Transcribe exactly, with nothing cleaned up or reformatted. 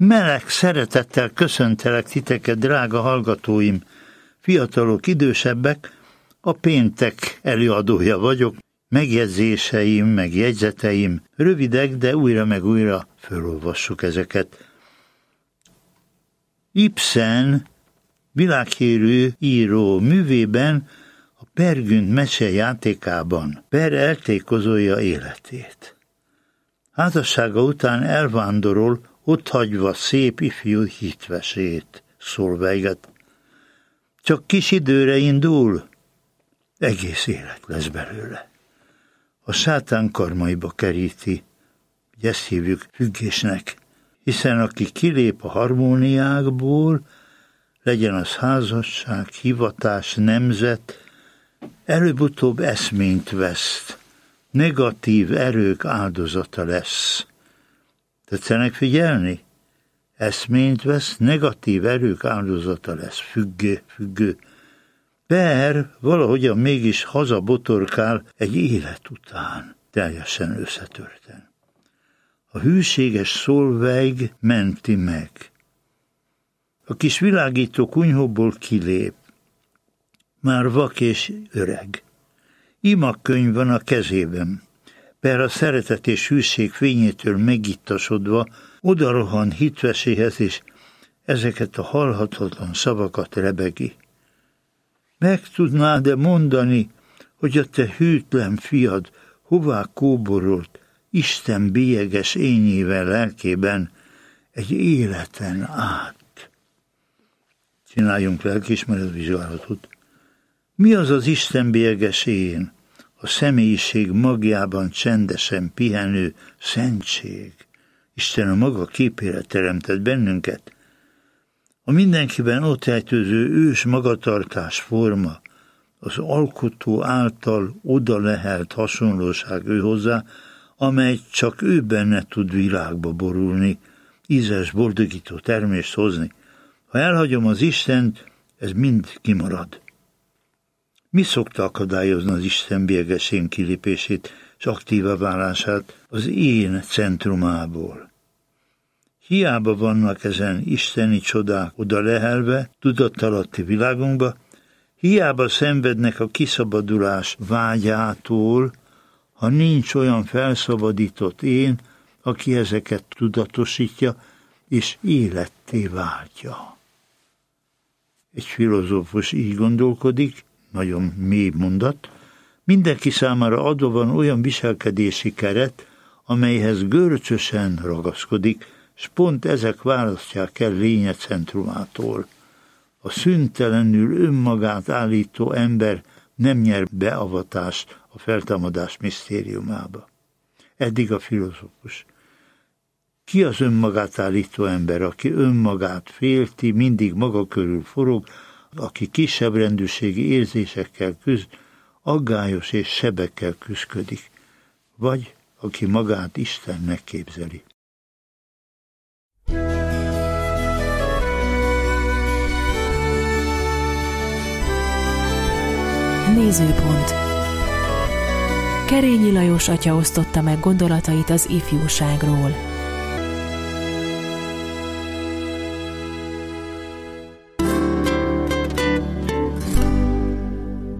Meleg szeretettel köszöntelek titeket, drága hallgatóim, fiatalok, idősebbek, a péntek előadója vagyok, megjegyzéseim, meg jegyzeteim rövidek, de újra meg újra felolvassuk ezeket. Ibsen világhírű író művében, a Per Gynt mese játékában Per eltékozolja életét. Házassága után elvándorol, otthagyva szép ifjú hitvesét, Solveiget. Csak kis időre indul, egész élet lesz belőle. A sátán karmaiba keríti, ezt hívjuk függésnek, hiszen aki kilép a harmóniákból, legyen az házasság, hivatás, nemzet, előbb-utóbb eszményt veszt, negatív erők áldozata lesz. Tetszenek figyelni? Eszményt vesz, negatív erők áldozata lesz, függő, függő. Per valahogyan mégis hazabotorkál egy élet után, teljesen összetörten. A hűséges Solveig menti meg. A kis világító kunyhóból kilép. Már vak és öreg. Imakönyv van a kezében. Per a szeretet és hűség fényétől megittasodva odarohan hitveséhez, és ezeket a halhatatlan szavakat rebegi. Meg tudnád-e mondani, hogy a te hűtlen fiad hová kóborolt Isten bélyeges ényével lelkében egy életen át? Csináljunk lelkiismeretvizsgálatot. Mi az az Isten bélyeges én? A személyiség magjában csendesen pihenő szentség. Isten a maga képére teremtett bennünket. A mindenkiben ott rejtőző ős magatartás forma, az alkotó által oda lehelt hasonlóság ő hozzá, amely csak ő benne tud világba borulni, ízes, boldogító termést hozni. Ha elhagyom az Istent, ez mind kimarad. Mi szokta akadályozni az Isten bélyeges én kilépését és aktívá válását az én centrumából? Hiába vannak ezen isteni csodák oda lehelve, tudattalatti világunkba, hiába szenvednek a kiszabadulás vágyától, ha nincs olyan felszabadított én, aki ezeket tudatosítja és életté váltja. Egy filozófus így gondolkodik, nagyon mély mondat, mindenki számára adva van olyan viselkedési keret, amelyhez görcsösen ragaszkodik, s pont ezek választják el lénye centrumától. A szüntelenül önmagát állító ember nem nyer beavatást a feltámadás misztériumába. Eddig a filozófus. Ki az önmagát állító ember, aki önmagát félti, mindig maga körül forog, aki kisebb rendűségi érzésekkel küzd, aggályos és sebekkel küszködik, vagy aki magát Istennek képzeli. Nézőpont. Kerényi Lajos atya osztotta meg gondolatait az ifjúságról.